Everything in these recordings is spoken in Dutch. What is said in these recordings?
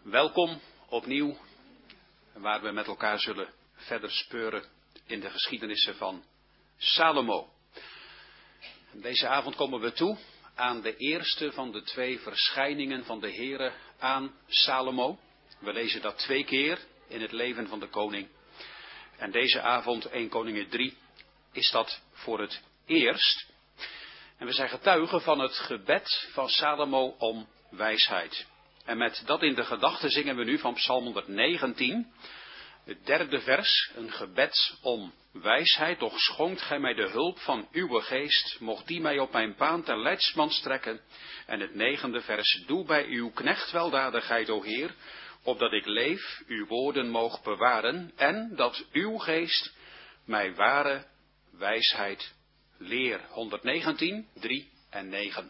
Welkom opnieuw, waar we met elkaar zullen verder speuren in de geschiedenissen van Salomo. Deze avond komen we toe aan de eerste van de 2 verschijningen van de Heere aan Salomo. We lezen dat 2 keer in het leven van de koning. En deze avond, 1 Koningen 3, is dat voor het eerst. En we zijn getuigen van het gebed van Salomo om wijsheid. En met dat in de gedachten zingen we nu van Psalm 119, het 3e vers, een gebed om wijsheid. Doch schonkt gij mij de hulp van uw geest, mocht die mij op mijn baan ter leidsman strekken. En het 9e vers, doe bij uw knecht weldadigheid, o Heer, opdat ik leef, uw woorden moog bewaren, en dat uw geest mij ware wijsheid leer. 119, 3 en 9.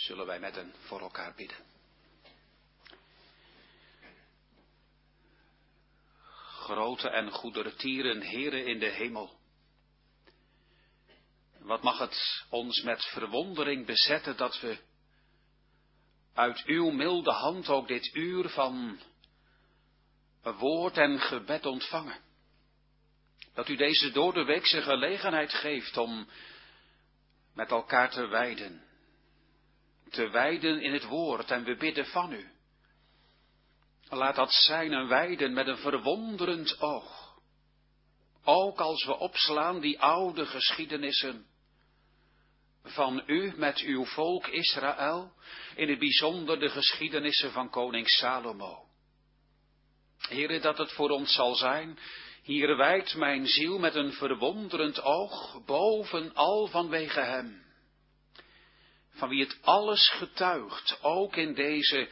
zullen wij met hen voor elkaar bidden. Grote en goedertieren, Heere in de hemel. Wat mag het ons met verwondering bezetten dat we uit uw milde hand ook dit uur van woord en gebed ontvangen. Dat u deze doordeweekse gelegenheid geeft om met elkaar te wijden. Te wijden in het woord en we bidden van u. Laat dat zijn een wijden met een verwonderend oog. Ook als we opslaan die oude geschiedenissen van u met uw volk Israël, in het bijzonder de geschiedenissen van koning Salomo. Heere, dat het voor ons zal zijn, hier wijdt mijn ziel met een verwonderend oog, bovenal vanwege hem, van wie het alles getuigt, ook in deze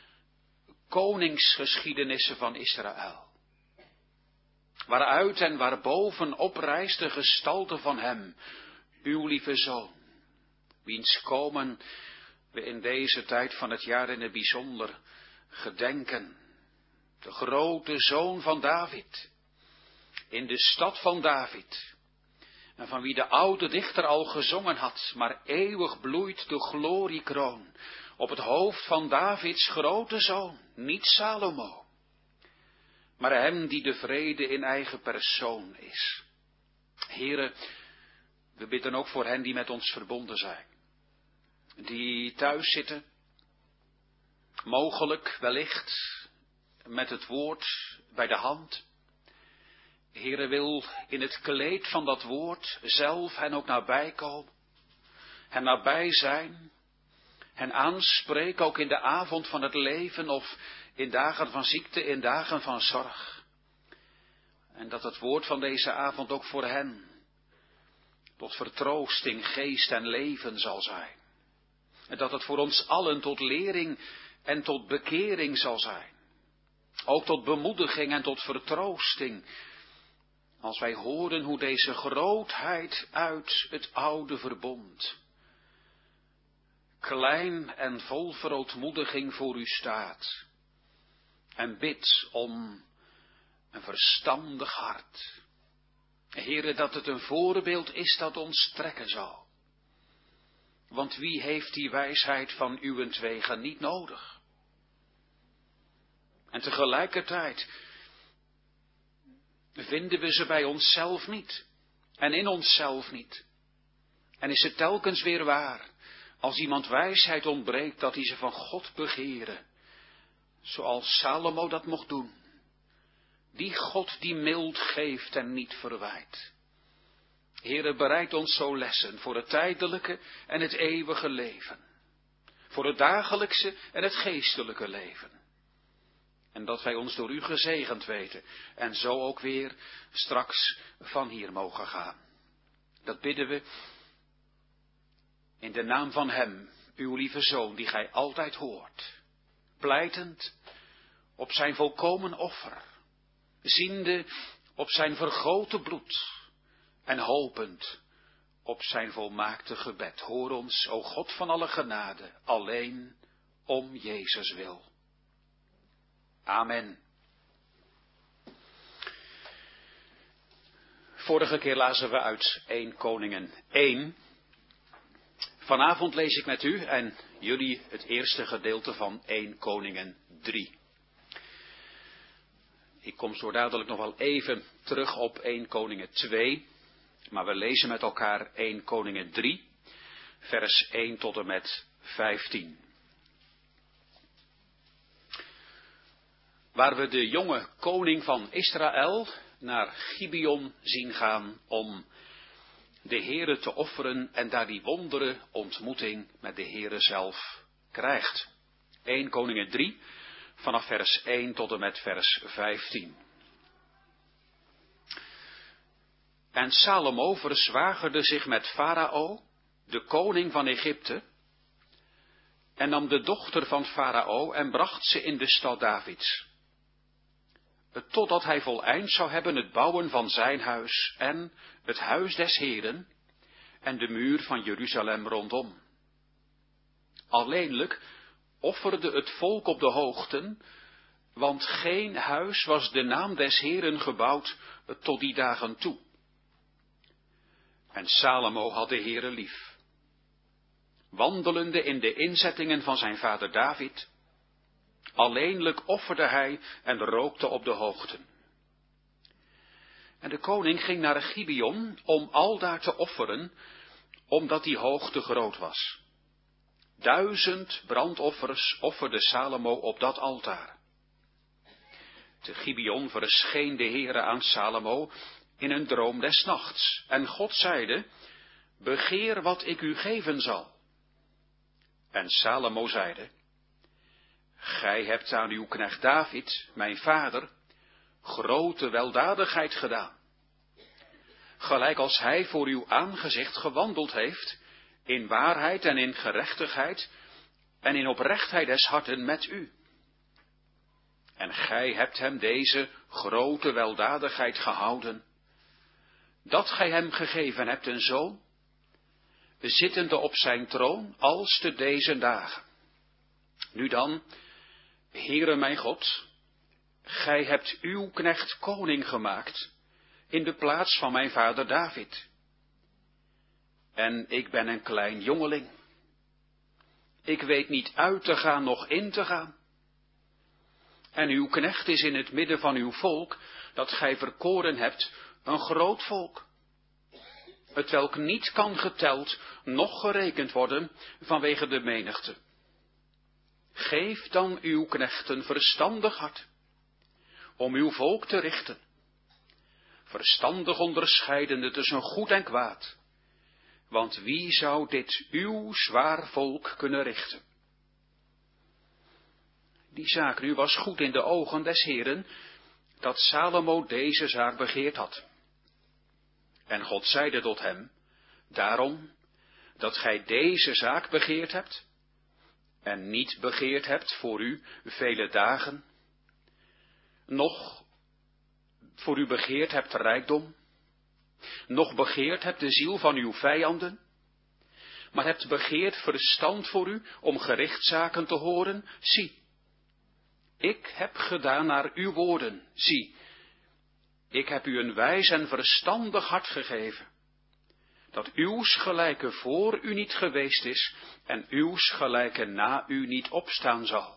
koningsgeschiedenissen van Israël. Waaruit en waarboven oprijst de gestalte van hem, uw lieve zoon, wiens komen we in deze tijd van het jaar in het bijzonder gedenken. De grote zoon van David, in de stad van David, en van wie de oude dichter al gezongen had, maar eeuwig bloeit de gloriekroon op het hoofd van Davids grote zoon, niet Salomo, maar hem die de vrede in eigen persoon is. Heere, we bidden ook voor hen die met ons verbonden zijn, die thuis zitten, mogelijk wellicht met het woord bij de hand. Heere, wil in het kleed van dat woord zelf hen ook nabij komen, hen nabij zijn, hen aanspreken ook in de avond van het leven of in dagen van ziekte, in dagen van zorg. En dat het woord van deze avond ook voor hen tot vertroosting, geest en leven zal zijn. En dat het voor ons allen tot lering en tot bekering zal zijn. Ook tot bemoediging en tot vertroosting. Als wij horen hoe deze grootheid uit het oude verbond klein en vol verootmoediging voor u staat. En bidt om een verstandig hart. Heere, dat het een voorbeeld is dat ons trekken zal. Want wie heeft die wijsheid van uwentwege niet nodig? En tegelijkertijd vinden we ze bij onszelf niet. En in onszelf niet. En is het telkens weer waar, als iemand wijsheid ontbreekt, dat hij ze van God begeren. Zoals Salomo dat mocht doen. Die God die mild geeft en niet verwijt. Heere, bereid ons zo lessen voor het tijdelijke en het eeuwige leven. Voor het dagelijkse en het geestelijke leven. En dat wij ons door u gezegend weten en zo ook weer straks van hier mogen gaan. Dat bidden we in de naam van hem, uw lieve zoon, die gij altijd hoort. Pleitend op zijn volkomen offer. Ziende op zijn vergoten bloed. En hopend op zijn volmaakte gebed. Hoor ons, o God van alle genade, alleen om Jezus wil. Amen. Vorige keer lazen we uit 1 Koningen 1. Vanavond lees ik met u en jullie het eerste gedeelte van 1 Koningen 3. Ik kom zo dadelijk nog wel even terug op 1 Koningen 2. Maar we lezen met elkaar 1 Koningen 3, vers 1 tot en met 15. Waar we de jonge koning van Israël naar Gibeon zien gaan om de Heere te offeren en daar die wondere ontmoeting met de Heere zelf krijgt. 1 Koningen 3, vanaf vers 1 tot en met vers 15. En Salomo verzwagerde zich met Farao, de koning van Egypte, en nam de dochter van Farao en bracht ze in de stad Davids. Totdat hij voleind zou hebben het bouwen van zijn huis en het huis des Heeren en de muur van Jeruzalem rondom. Alleenlijk offerde het volk op de hoogten, want geen huis was de naam des Heeren gebouwd tot die dagen toe. En Salomo had de Heere lief, wandelende in de inzettingen van zijn vader David. Alleenlijk offerde hij en rookte op de hoogten. En de koning ging naar Gibeon om aldaar te offeren, omdat die hoogte groot was. 1000 brandoffers offerde Salomo op dat altaar. Te Gibeon verscheen de Heere aan Salomo in een droom des nachts. En God zeide, begeer wat ik u geven zal. En Salomo zeide, gij hebt aan uw knecht David, mijn vader, grote weldadigheid gedaan. Gelijk als hij voor uw aangezicht gewandeld heeft, in waarheid en in gerechtigheid en in oprechtheid des harten met u. En gij hebt hem deze grote weldadigheid gehouden, dat gij hem gegeven hebt een zoon, zittende op zijn troon als te deze dagen. Nu dan, Heere mijn God, gij hebt uw knecht koning gemaakt, in de plaats van mijn vader David. En ik ben een klein jongeling. Ik weet niet uit te gaan, noch in te gaan. En uw knecht is in het midden van uw volk, dat gij verkoren hebt, een groot volk, hetwelk niet kan geteld, noch gerekend worden vanwege de menigte. Geef dan uw knechten verstandig hart, om uw volk te richten, verstandig onderscheidende tussen goed en kwaad. Want wie zou dit uw zwaar volk kunnen richten? Die zaak nu was goed in de ogen des Heeren, dat Salomo deze zaak begeerd had. En God zeide tot hem, daarom, dat gij deze zaak begeerd hebt, en niet begeerd hebt voor u vele dagen, noch voor u begeerd hebt rijkdom, noch begeerd hebt de ziel van uw vijanden, maar hebt begeerd verstand voor u om gerichtzaken te horen, zie, ik heb gedaan naar uw woorden, zie, ik heb u een wijs en verstandig hart gegeven, dat uws gelijke voor u niet geweest is en uws gelijke na u niet opstaan zal.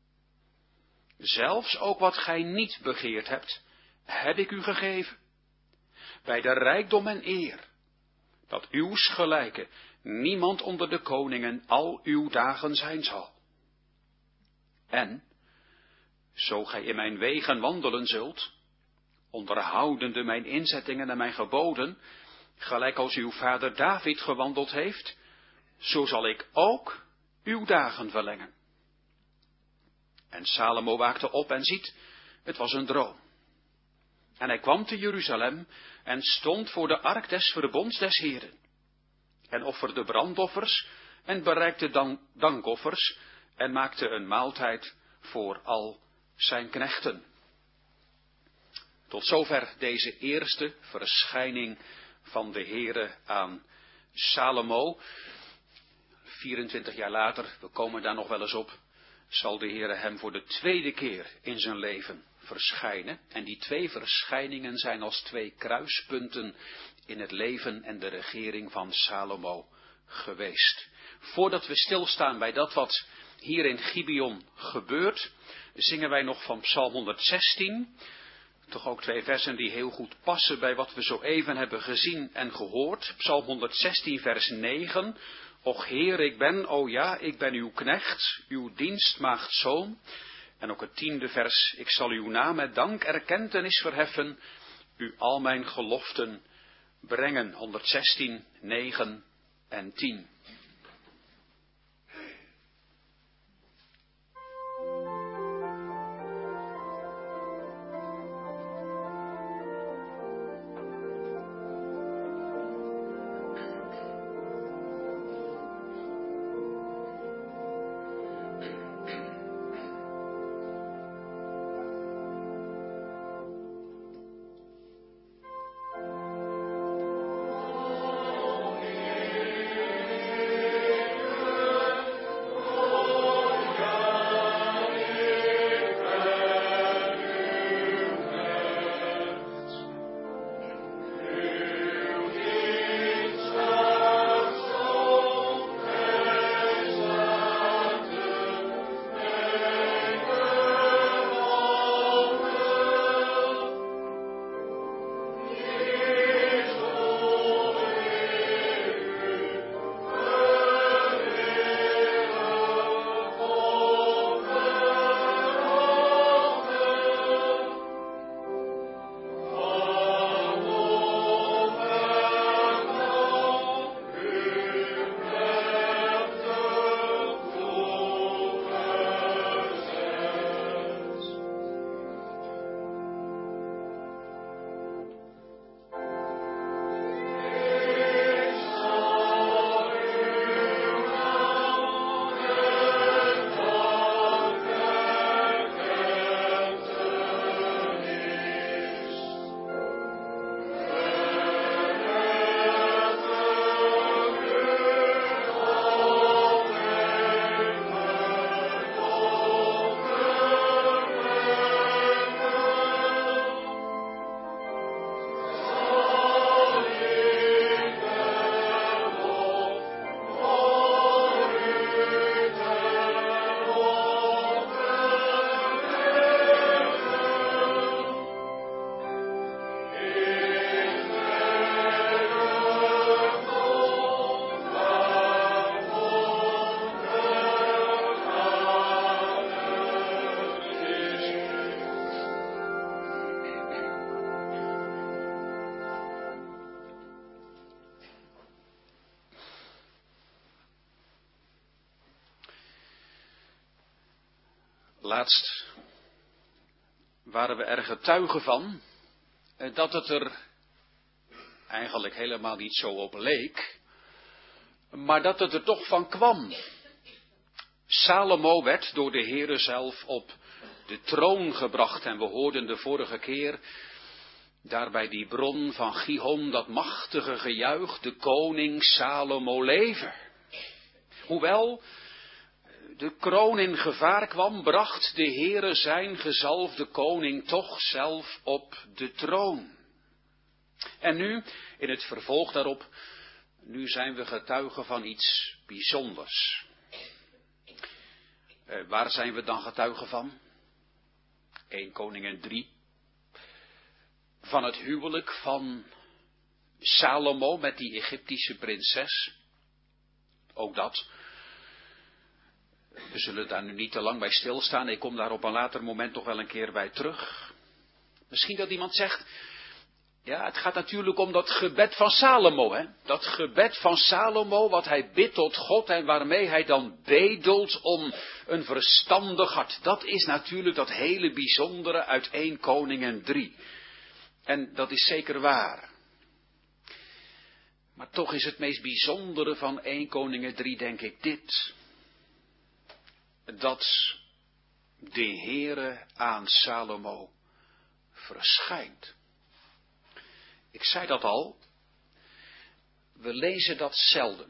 Zelfs ook wat gij niet begeerd hebt, heb ik u gegeven, bij de rijkdom en eer, dat uws gelijke niemand onder de koningen al uw dagen zijn zal. En, zo gij in mijn wegen wandelen zult, onderhoudende mijn inzettingen en mijn geboden, gelijk als uw vader David gewandeld heeft, zo zal ik ook uw dagen verlengen. En Salomo waakte op en ziet, het was een droom. En hij kwam te Jeruzalem en stond voor de ark des verbonds des Heeren. En offerde brandoffers en bereikte dankoffers en maakte een maaltijd voor al zijn knechten. Tot zover deze eerste verschijning van de Heere aan Salomo. 24 jaar later, we komen daar nog wel eens op, zal de Heere hem voor de tweede keer in zijn leven verschijnen. En die 2 verschijningen zijn als 2 kruispunten in het leven en de regering van Salomo geweest. Voordat we stilstaan bij dat wat hier in Gibeon gebeurt, zingen wij nog van Psalm 116. Toch ook 2 versen die heel goed passen bij wat we zo even hebben gezien en gehoord. Psalm 116 vers 9. Och Heer, ik ben, o ja, ik ben uw knecht, uw dienstmaagd zoon. En ook het 10e vers, ik zal uw naam met dank erkentenis verheffen, u al mijn geloften brengen. 116, 9 en 10. Laatst waren we er getuigen van dat het er eigenlijk helemaal niet zo op leek, maar dat het er toch van kwam. Salomo werd door de Heere zelf op de troon gebracht en we hoorden de vorige keer daar bij die bron van Gihon dat machtige gejuich, de koning Salomo leven. Hoewel de kroon in gevaar kwam, bracht de Heere zijn gezalfde koning toch zelf op de troon. En nu, in het vervolg daarop, nu zijn we getuigen van iets bijzonders. Waar zijn we dan getuigen van? 1 Koningen 3. Van het huwelijk van Salomo met die Egyptische prinses. Ook dat. We zullen daar nu niet te lang bij stilstaan. Ik kom daar op een later moment toch wel een keer bij terug. Misschien dat iemand zegt, ja, het gaat natuurlijk om dat gebed van Salomo, hè? Dat gebed van Salomo, wat hij bidt tot God en waarmee hij dan bedelt om een verstandig hart. Dat is natuurlijk dat hele bijzondere uit 1 Koningen 3. En dat is zeker waar. Maar toch is het meest bijzondere van 1 Koningen 3, denk ik, dit. Dat de Heere aan Salomo verschijnt. Ik zei dat al, we lezen dat zelden.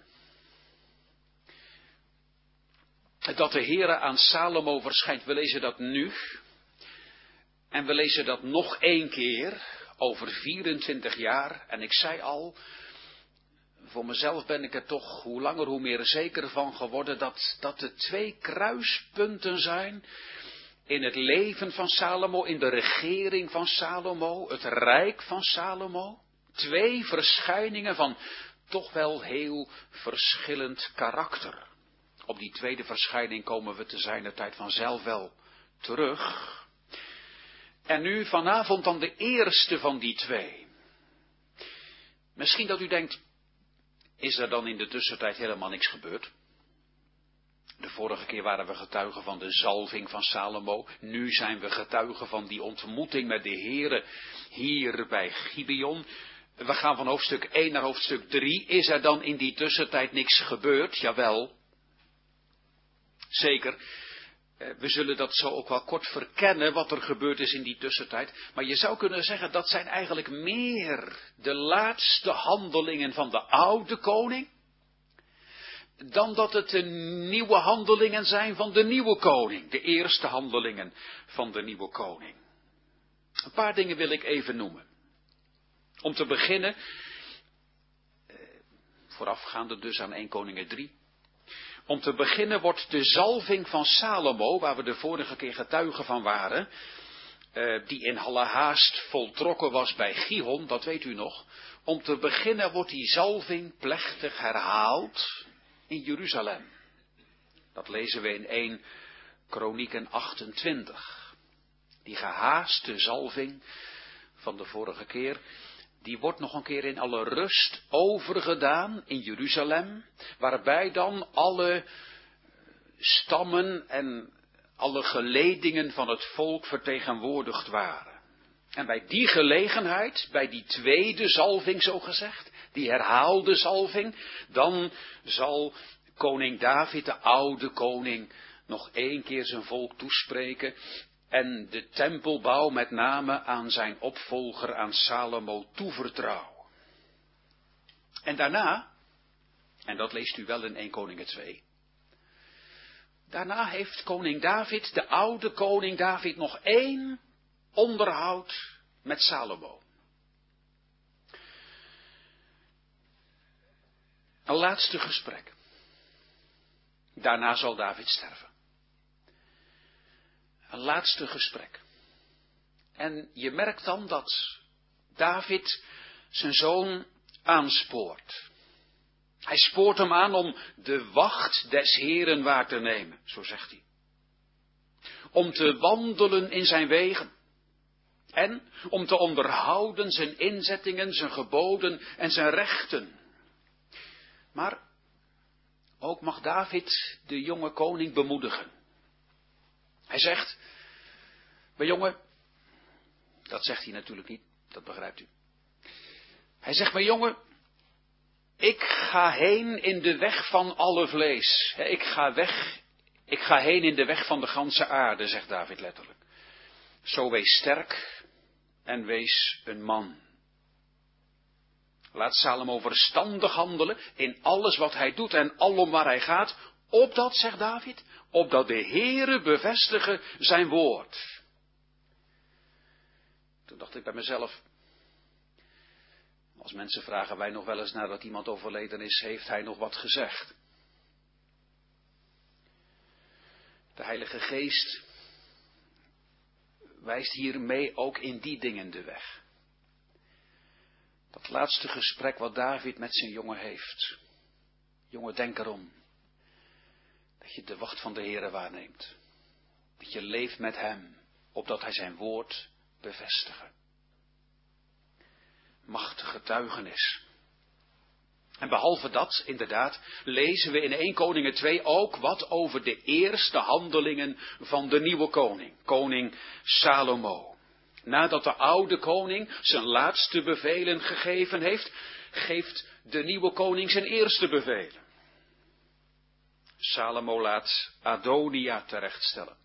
Dat de Heere aan Salomo verschijnt, we lezen dat nu. En we lezen dat nog 1 keer, over 24 jaar. En ik zei al, voor mezelf ben ik er toch hoe langer hoe meer zeker van geworden dat er 2 kruispunten zijn in het leven van Salomo, in de regering van Salomo, het rijk van Salomo. 2 verschijningen van toch wel heel verschillend karakter. Op die tweede verschijning komen we te zijner tijd vanzelf wel terug. En nu vanavond dan de eerste van die 2. Misschien dat u denkt, is er dan in de tussentijd helemaal niks gebeurd? De vorige keer waren we getuigen van de zalving van Salomo. Nu zijn we getuigen van die ontmoeting met de Heere hier bij Gibeon. We gaan van hoofdstuk 1 naar hoofdstuk 3. Is er dan in die tussentijd niks gebeurd? Jawel. Zeker. We zullen dat zo ook wel kort verkennen wat er gebeurd is in die tussentijd. Maar je zou kunnen zeggen dat zijn eigenlijk meer de laatste handelingen van de oude koning. Dan dat het de nieuwe handelingen zijn van de nieuwe koning. De eerste handelingen van de nieuwe koning. Een paar dingen wil ik even noemen. Om te beginnen, voorafgaande dus aan 1 Koningen 3. Om te beginnen wordt de zalving van Salomo, waar we de vorige keer getuigen van waren, die in alle haast voltrokken was bij Gihon, dat weet u nog. Om te beginnen wordt die zalving plechtig herhaald in Jeruzalem. Dat lezen we in 1 Kronieken 28. Die gehaaste zalving van de vorige keer, die wordt nog een keer in alle rust overgedaan in Jeruzalem, waarbij dan alle stammen en alle geledingen van het volk vertegenwoordigd waren. En bij die gelegenheid, bij die tweede zalving zo gezegd, die herhaalde zalving, dan zal koning David, de oude koning, nog 1 keer zijn volk toespreken en de tempelbouw met name aan zijn opvolger, aan Salomo, toevertrouwen. En daarna, en dat leest u wel in 1 Koningen 2, daarna heeft koning David, de oude koning David, nog 1 onderhoud met Salomo. Een laatste gesprek. Daarna zal David sterven. Een laatste gesprek. En je merkt dan dat David zijn zoon aanspoort. Hij spoort hem aan om de wacht des Heeren waar te nemen, zo zegt hij. Om te wandelen in zijn wegen. En om te onderhouden zijn inzettingen, zijn geboden en zijn rechten. Maar ook mag David de jonge koning bemoedigen. Hij zegt, mijn jongen, dat zegt hij natuurlijk niet, dat begrijpt u. Hij zegt, mijn jongen, ik ga heen in de weg van alle vlees. Ik ga heen in de weg van de ganse aarde, zegt David letterlijk. Zo wees sterk en wees een man. Laat Salomo verstandig handelen in alles wat hij doet en alom waar hij gaat, opdat, zegt David, opdat de Heere bevestige zijn woord. Toen dacht ik bij mezelf, als mensen vragen wij nog wel eens nadat iemand overleden is, heeft hij nog wat gezegd? De Heilige Geest wijst hiermee ook in die dingen de weg. Dat laatste gesprek wat David met zijn jongen heeft. Jongen, denk erom. Dat je de wacht van de Heere waarneemt. Dat je leeft met hem, opdat hij zijn woord bevestigen. Machtige getuigenis. En behalve dat, inderdaad, lezen we in 1 Koningen 2 ook wat over de eerste handelingen van de nieuwe koning. Koning Salomo. Nadat de oude koning zijn laatste bevelen gegeven heeft, geeft de nieuwe koning zijn eerste bevelen. Salomo laat Adonia terechtstellen.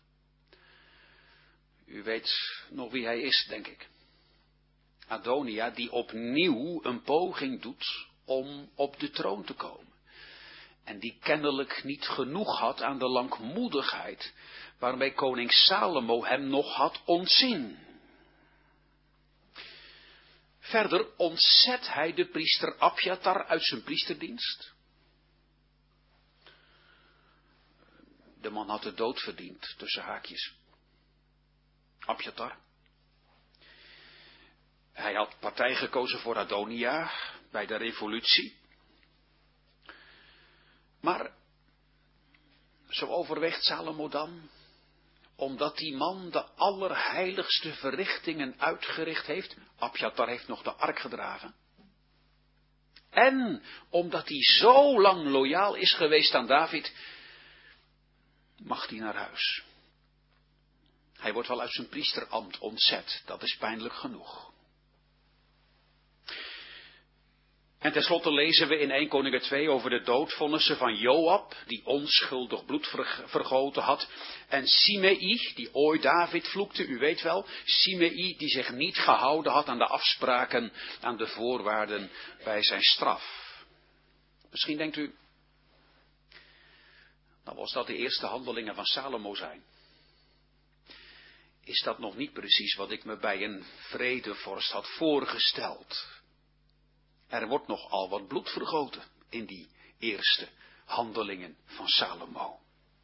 U weet nog wie hij is, denk ik. Adonia die opnieuw een poging doet om op de troon te komen. En die kennelijk niet genoeg had aan de langmoedigheid waarmee koning Salomo hem nog had ontzien. Verder ontzet hij de priester Abjatar uit zijn priesterdienst. De man had de dood verdiend, tussen haakjes. Abjatar. Hij had partij gekozen voor Adonia bij de revolutie. Maar zo overweegt Salomo dan, omdat die man de allerheiligste verrichtingen uitgericht heeft. Abjatar heeft nog de ark gedragen. En omdat hij zo lang loyaal is geweest aan David, mag hij naar huis. Hij wordt wel uit zijn priesterambt ontzet, dat is pijnlijk genoeg. En tenslotte lezen we in 1 Koningen 2 over de doodvonnissen van Joab, die onschuldig bloed vergoten had. En Simei, die ooit David vloekte, u weet wel. Simei, die zich niet gehouden had aan de afspraken, aan de voorwaarden bij zijn straf. Misschien denkt u, nou als dat de eerste handelingen van Salomo zijn, is dat nog niet precies wat ik me bij een vredevorst had voorgesteld. Er wordt nogal wat bloed vergoten in die eerste handelingen van Salomo.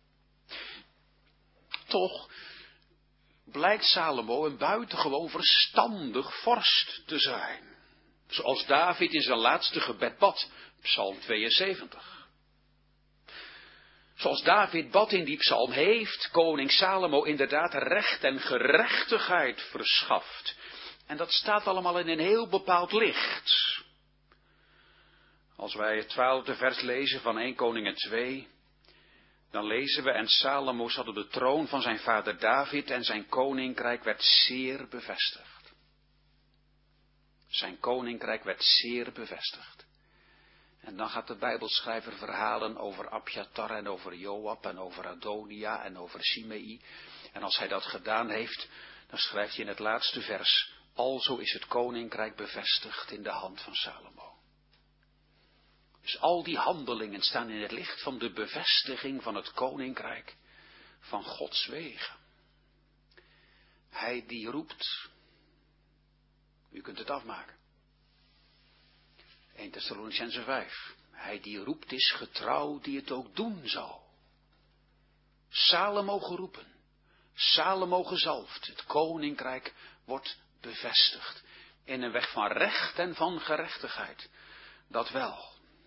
Toch blijkt Salomo een buitengewoon verstandig vorst te zijn. Zoals David in zijn laatste gebed bad, Psalm 72. Zoals David bad in die psalm, heeft koning Salomo inderdaad recht en gerechtigheid verschaft. En dat staat allemaal in een heel bepaald licht. Als wij het 12e vers lezen van 1 Koningen 2, dan lezen we, en Salomo zat op de troon van zijn vader David en zijn koninkrijk werd zeer bevestigd. Zijn koninkrijk werd zeer bevestigd. En dan gaat de Bijbelschrijver verhalen over Abjatar en over Joab en over Adonia en over Simei. En als hij dat gedaan heeft, dan schrijft hij in het laatste vers, alzo is het koninkrijk bevestigd in de hand van Salomo. Dus al die handelingen staan in het licht van de bevestiging van het koninkrijk van Gods wegen. Hij die roept, u kunt het afmaken. 1 Thessalonicenzen 5. Hij die roept is getrouw die het ook doen zal. Salomo geroepen, Salomo gezalfd, het koninkrijk wordt bevestigd. In een weg van recht en van gerechtigheid, dat wel.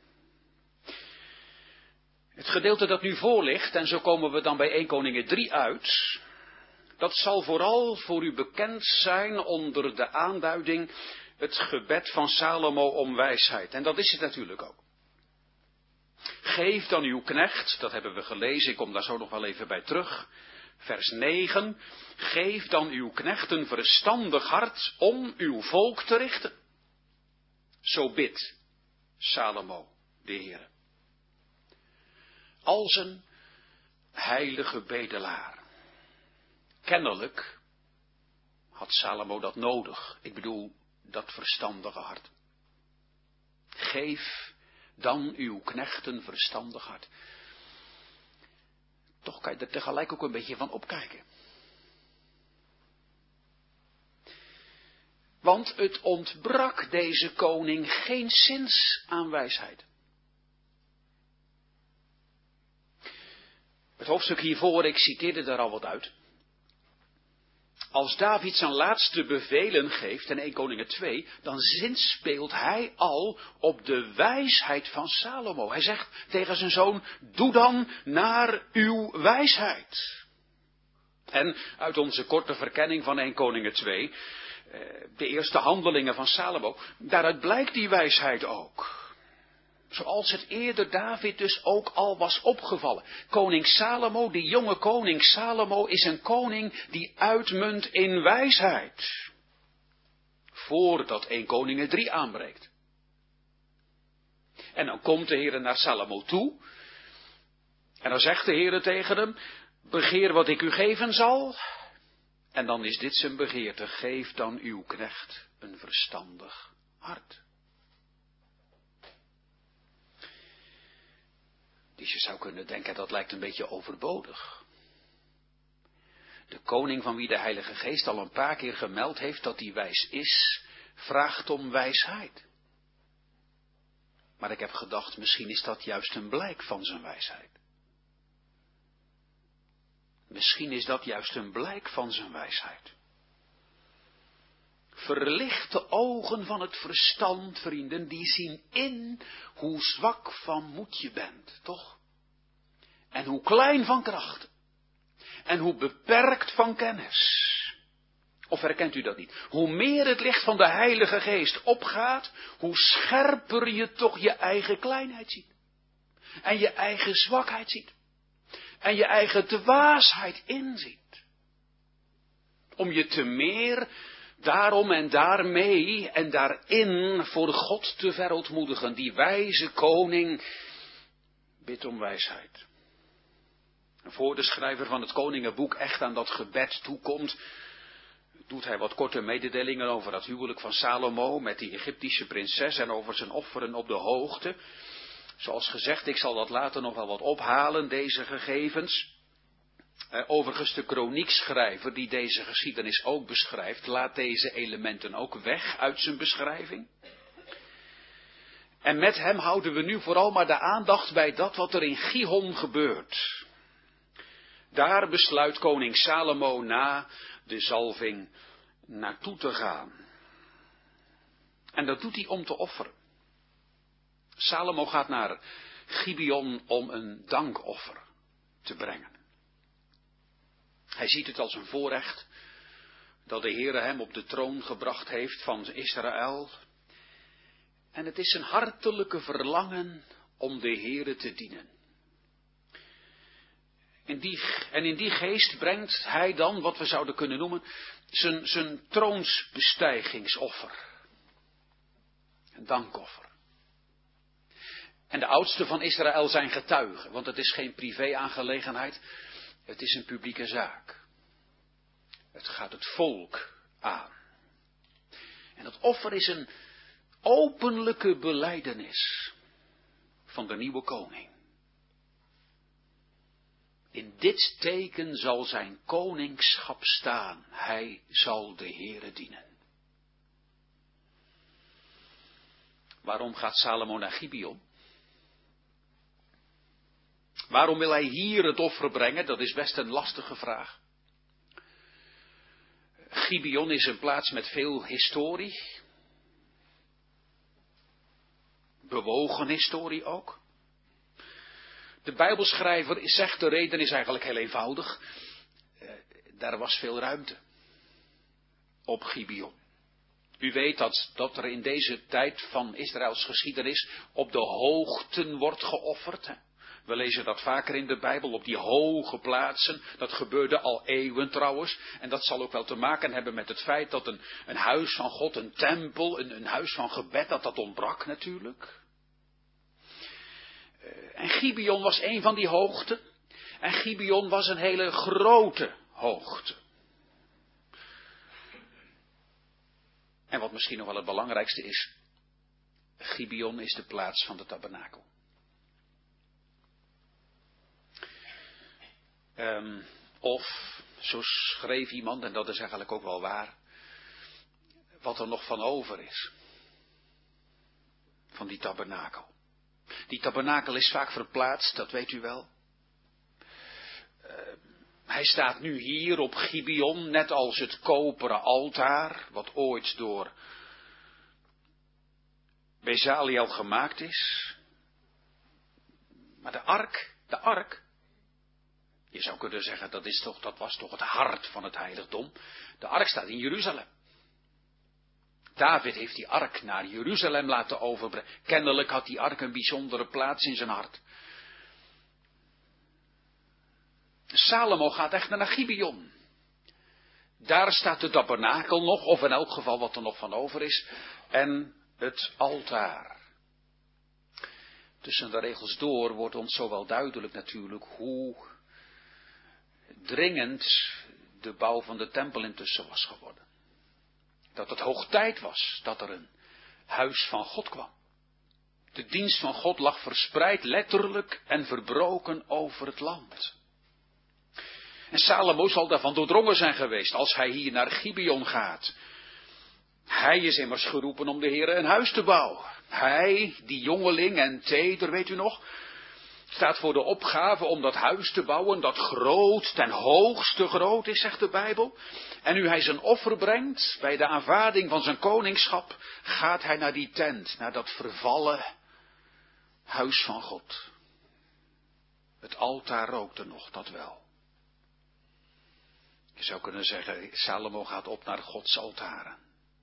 Het gedeelte dat nu voor ligt, en zo komen we dan bij 1 Koningen 3 uit, dat zal vooral voor u bekend zijn onder de aanduiding het gebed van Salomo om wijsheid. En dat is het natuurlijk ook. Geef dan uw knecht, dat hebben we gelezen, ik kom daar zo nog wel even bij terug, Vers 9. Geef dan uw knechten verstandig hart om uw volk te richten. Zo bidt Salomo de Heere. Als een heilige bedelaar. Kennelijk had Salomo dat nodig. Ik bedoel, dat verstandige hart. Geef dan uw knechten verstandig hart. Toch kan je er tegelijk ook een beetje van opkijken. Want het ontbrak deze koning geenszins aan wijsheid. Het hoofdstuk hiervoor, ik citeerde daar al wat uit. Als David zijn laatste bevelen geeft in 1 Koningen 2, dan zinspeelt hij al op de wijsheid van Salomo. Hij zegt tegen zijn zoon, doe dan naar uw wijsheid. En uit onze korte verkenning van 1 Koningen 2, de eerste handelingen van Salomo, daaruit blijkt die wijsheid ook. Zoals het eerder David dus ook al was opgevallen. Koning Salomo, die jonge koning Salomo, is een koning die uitmunt in wijsheid. Voordat 1 Koningen 3 aanbreekt. En dan komt de Heer naar Salomo toe. En dan zegt de Heer tegen hem, begeer wat ik u geven zal. En dan is dit zijn begeerte, geef dan uw knecht een verstandig hart. Dus je zou kunnen denken, dat lijkt een beetje overbodig. De koning van wie de Heilige Geest al een paar keer gemeld heeft dat hij wijs is, vraagt om wijsheid. Maar ik heb gedacht, misschien is dat juist een blijk van zijn wijsheid. Misschien is dat juist een blijk van zijn wijsheid. Verlicht de ogen van het verstand, vrienden, die zien in hoe zwak van moed je bent, toch? En hoe klein van kracht. En hoe beperkt van kennis. Of herkent u dat niet? Hoe meer het licht van de Heilige Geest opgaat, hoe scherper je toch je eigen kleinheid ziet. En je eigen zwakheid ziet. En je eigen dwaasheid inziet. Om je te meer daarom en daarmee en daarin voor God te verootmoedigen. Die wijze koning bidt om wijsheid. En voor de schrijver van het Koningenboek echt aan dat gebed toekomt, doet hij wat korte mededelingen over dat huwelijk van Salomo met die Egyptische prinses en over zijn offeren op de hoogte. Zoals gezegd, ik zal dat later nog wel wat ophalen, deze gegevens. Overigens, de kroniekschrijver die deze geschiedenis ook beschrijft, laat deze elementen ook weg uit zijn beschrijving. En met hem houden we nu vooral maar de aandacht bij dat wat er in Gihon gebeurt. Daar besluit koning Salomo na de zalving naartoe te gaan. En dat doet hij om te offeren. Salomo gaat naar Gibeon om een dankoffer te brengen. Hij ziet het als een voorrecht dat de Heere hem op de troon gebracht heeft van Israël. En het is een hartelijke verlangen om de Heere te dienen. In die geest brengt hij dan, wat we zouden kunnen noemen, zijn troonsbestijgingsoffer. Een dankoffer. En de oudsten van Israël zijn getuigen, want het is geen privé-aangelegenheid, het is een publieke zaak. Het gaat het volk aan. En dat offer is een openlijke belijdenis van de nieuwe koning. In dit teken zal zijn koningschap staan. Hij zal de Heere dienen. Waarom gaat Salomo naar Gibeon? Waarom wil hij hier het offer brengen? Dat is best een lastige vraag. Gibeon is een plaats met veel historie. Bewogen historie ook. De Bijbelschrijver zegt de reden is eigenlijk heel eenvoudig. Daar was veel ruimte. Op Gibeon. U weet dat er in deze tijd van Israëls geschiedenis op de hoogten wordt geofferd. We lezen dat vaker in de Bijbel, op die hoge plaatsen. Dat gebeurde al eeuwen trouwens. En dat zal ook wel te maken hebben met het feit dat een huis van God, een tempel, een huis van gebed, dat ontbrak natuurlijk. En Gibeon was een van die hoogten. En Gibeon was een hele grote hoogte. En wat misschien nog wel het belangrijkste is, Gibeon is de plaats van de tabernakel. Of, zo schreef iemand, en dat is eigenlijk ook wel waar, wat er nog van over is. Van die tabernakel. Die tabernakel is vaak verplaatst, dat weet u wel. Hij staat nu hier op Gibeon, net als het koperen altaar, wat ooit door Bezaliel gemaakt is. Maar de ark, je zou kunnen zeggen, dat was toch het hart van het heiligdom. De ark staat in Jeruzalem. David heeft die ark naar Jeruzalem laten overbrengen. Kennelijk had die ark een bijzondere plaats in zijn hart. Salomo gaat echter naar Gibeon. Daar staat de tabernakel nog, of in elk geval wat er nog van over is, en het altaar. Tussen de regels door wordt ons zo wel duidelijk natuurlijk hoe dringend de bouw van de tempel intussen was geworden. Dat het hoog tijd was dat er een huis van God kwam. De dienst van God lag verspreid letterlijk en verbroken over het land. En Salomo zal daarvan doordrongen zijn geweest als hij hier naar Gibeon gaat. Hij is immers geroepen om de Heere een huis te bouwen. Hij, die jongeling en teder, weet u nog, staat voor de opgave om dat huis te bouwen, dat groot, ten hoogste groot is, zegt de Bijbel. En nu hij zijn offer brengt, bij de aanvaarding van zijn koningschap, gaat hij naar die tent, naar dat vervallen huis van God. Het altaar rookte nog, dat wel. Je zou kunnen zeggen, Salomo gaat op naar Gods altaren.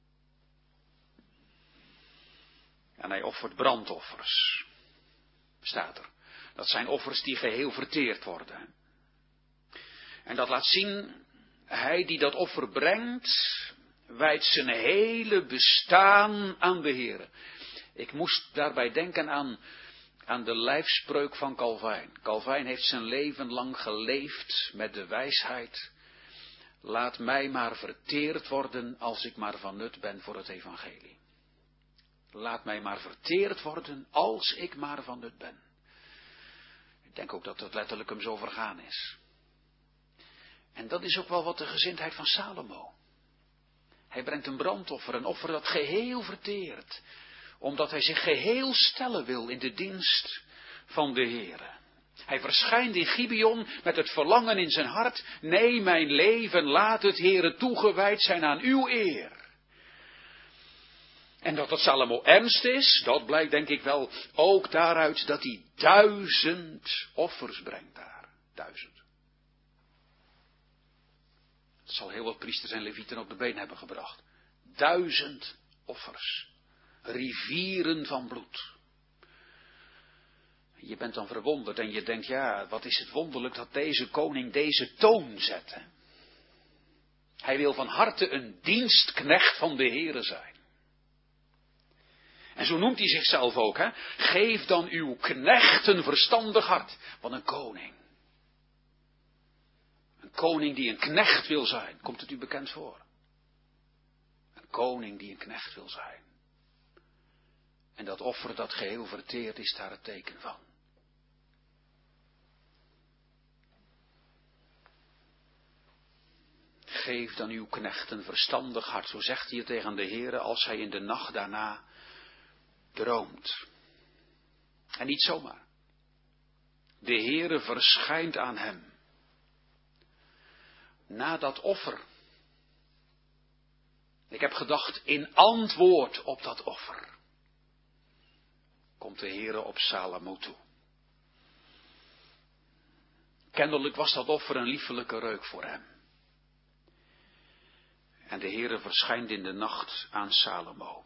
En hij offert brandoffers. Staat er. Dat zijn offers die geheel verteerd worden. En dat laat zien, hij die dat offer brengt, wijdt zijn hele bestaan aan de Heere. Ik moest daarbij denken aan de lijfspreuk van Calvijn. Calvijn heeft zijn leven lang geleefd met de wijsheid: laat mij maar verteerd worden als ik maar van nut ben voor het evangelie. Laat mij maar verteerd worden als ik maar van nut ben. Ik denk ook dat het letterlijk hem zo vergaan is. En dat is ook wel wat de gezindheid van Salomo. Hij brengt een brandoffer, een offer dat geheel verteert, omdat hij zich geheel stellen wil in de dienst van de Heere. Hij verschijnt in Gibeon met het verlangen in zijn hart: nee, mijn leven, laat het Heere toegewijd zijn aan uw eer. En dat het Salomo ernst is, dat blijkt denk ik wel ook daaruit dat hij 1000 offers brengt daar. 1000. Dat zal heel wat priesters en levieten op de been hebben gebracht. 1000 offers. Rivieren van bloed. Je bent dan verwonderd en je denkt, ja, wat is het wonderlijk dat deze koning deze toon zet. Hè? Hij wil van harte een dienstknecht van de Heere zijn. En zo noemt hij zichzelf ook, hè. Geef dan uw knecht een verstandig hart. Wat een koning. Een koning die een knecht wil zijn. Komt het u bekend voor? Een koning die een knecht wil zijn. En dat offer dat geheel verteerd is daar het teken van. Geef dan uw knecht een verstandig hart. Zo zegt hij het tegen de Heere als hij in de nacht daarna droomt. En niet zomaar. De Heere verschijnt aan hem. Na dat offer. Ik heb gedacht, in antwoord op dat offer komt de Heere op Salomo toe. Kennelijk was dat offer een liefelijke reuk voor hem. En de Heere verschijnt in de nacht aan Salomo.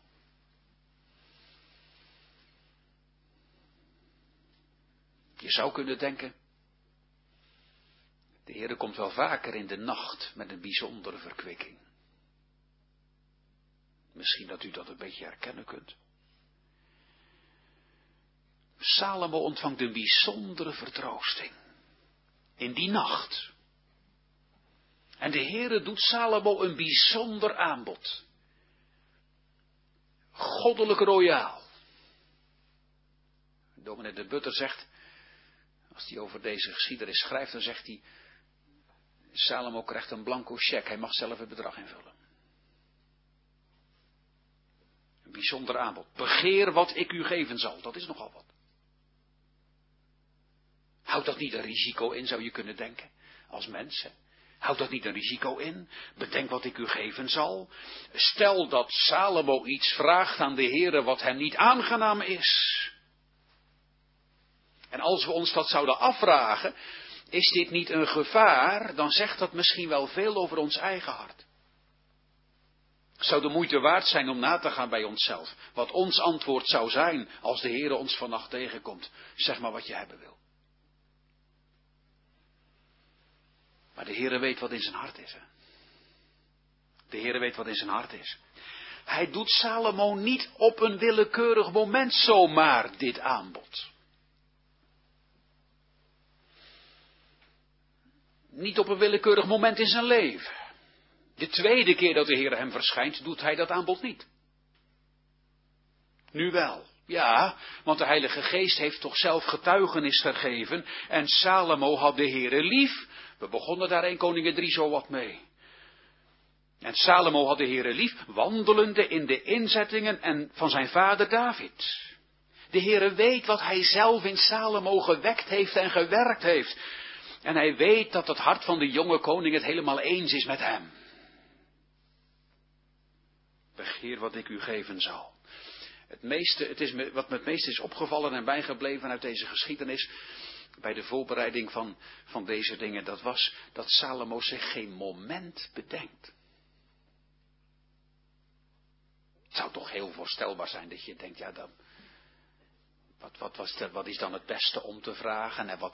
Je zou kunnen denken, de Heere komt wel vaker in de nacht met een bijzondere verkwikking. Misschien dat u dat een beetje herkennen kunt. Salomo ontvangt een bijzondere vertroosting. In die nacht. En de Heere doet Salomo een bijzonder aanbod. Goddelijk royaal. Dominee de Butter zegt, als hij over deze geschiedenis schrijft, dan zegt hij, Salomo krijgt een blanco cheque, hij mag zelf het bedrag invullen. Een bijzonder aanbod. Begeer wat ik u geven zal, dat is nogal wat. Houdt dat niet een risico in, zou je kunnen denken, als mensen? Houdt dat niet een risico in? Bedenk wat ik u geven zal. Stel dat Salomo iets vraagt aan de Heere wat hem niet aangenaam is. En als we ons dat zouden afvragen, is dit niet een gevaar, dan zegt dat misschien wel veel over ons eigen hart. Het zou de moeite waard zijn om na te gaan bij onszelf. Wat ons antwoord zou zijn als de Heere ons vannacht tegenkomt. Zeg maar wat je hebben wil. Maar de Heere weet wat in zijn hart is. Hè? De Heere weet wat in zijn hart is. Hij doet Salomo niet op een willekeurig moment zomaar dit aanbod. Niet op een willekeurig moment in zijn leven. De tweede keer dat de Heer hem verschijnt, doet hij dat aanbod niet. Nu wel. Ja, want de Heilige Geest heeft toch zelf getuigenis gegeven. En Salomo had de Heere lief. We begonnen daar 1 Koningen 3 zo wat mee. En Salomo had de Heere lief, wandelende in de inzettingen en van zijn vader David. De Heere weet wat hij zelf in Salomo gewekt heeft en gewerkt heeft. En hij weet dat het hart van de jonge koning het helemaal eens is met hem. Begeer wat ik u geven zal. Wat me het meeste is opgevallen en bijgebleven uit deze geschiedenis, bij de voorbereiding van deze dingen, dat was dat Salomo zich geen moment bedenkt. Het zou toch heel voorstelbaar zijn dat je denkt, ja dan, wat is dan het beste om te vragen en